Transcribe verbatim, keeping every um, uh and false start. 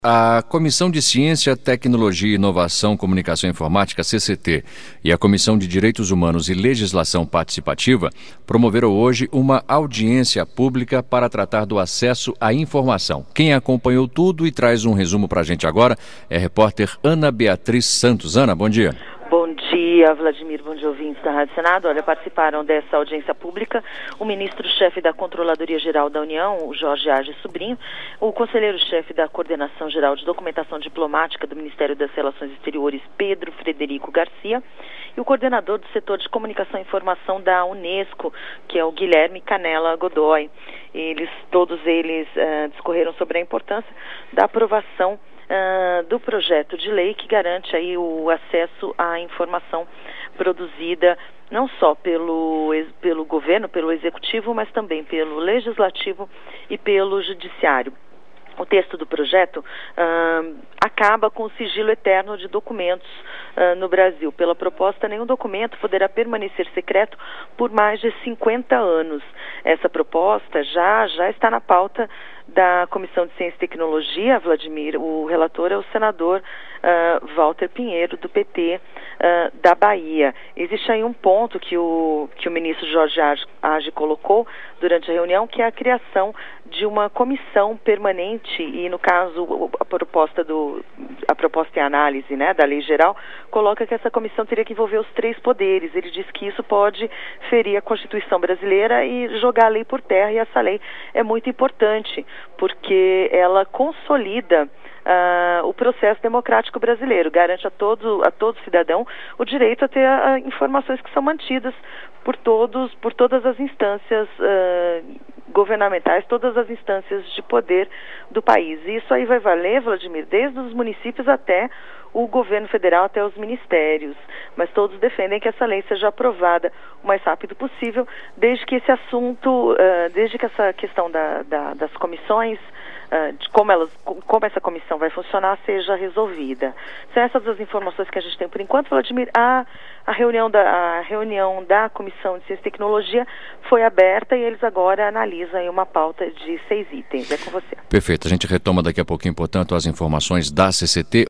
A Comissão de Ciência, Tecnologia, Inovação, Comunicação e Informática, C C T, e a Comissão de Direitos Humanos e Legislação Participativa promoveram hoje uma audiência pública para tratar do acesso à informação. Quem acompanhou tudo e traz um resumo para a gente agora é a repórter Ana Beatriz Santos. Ana, bom dia. Bom dia, Vladimir, bom dia, ouvintes da Rádio Senado. Olha, participaram dessa audiência pública o ministro-chefe da Controladoria Geral da União, o Jorge Arges Sobrinho, o conselheiro-chefe da Coordenação Geral de Documentação Diplomática do Ministério das Relações Exteriores, Pedro Frederico Garcia, e o coordenador do setor de Comunicação e Informação da Unesco, que é o Guilherme Canella Godoy. Eles, todos eles uh, discorreram sobre a importância da aprovação Uh, do projeto de lei que garante aí o acesso à informação produzida não só pelo, pelo governo, pelo executivo, mas também pelo legislativo e pelo judiciário. O texto do projeto uh, acaba com o sigilo eterno de documentos uh, no Brasil. Pela proposta, nenhum documento poderá permanecer secreto por mais de cinquenta anos. Essa proposta já, já está na pauta da Comissão de Ciência e Tecnologia, Vladimir. O relator é o senador uh, Walter Pinheiro, do P T uh, da Bahia. Existe aí um ponto que o, que o ministro Jorge Arges colocou durante a reunião, que é a criação de uma comissão permanente e, no caso, a proposta, do, a proposta em análise, né, da lei geral coloca que essa comissão teria que envolver os três poderes. Ele diz que isso pode ferir a Constituição brasileira e jogar a lei por terra, e essa lei é muito importante porque ela consolida Uh, o processo democrático brasileiro, garante a todo, a todo cidadão o direito a ter uh, informações que são mantidas por todos, por todas as instâncias uh, governamentais, todas as instâncias de poder do país. E isso aí vai valer, Vladimir, desde os municípios até o governo federal, até os ministérios. Mas todos defendem que essa lei seja aprovada o mais rápido possível, desde que esse assunto, uh, desde que essa questão da, da, das comissões, Uh, de como, elas, como essa comissão vai funcionar, seja resolvida. São essas as informações que a gente tem por enquanto, Vladimir. A, a, reunião da, a reunião da Comissão de Ciência e Tecnologia foi aberta e eles agora analisam uma pauta de seis itens. É com você. Perfeito. A gente retoma daqui a pouquinho, portanto, as informações da C C T.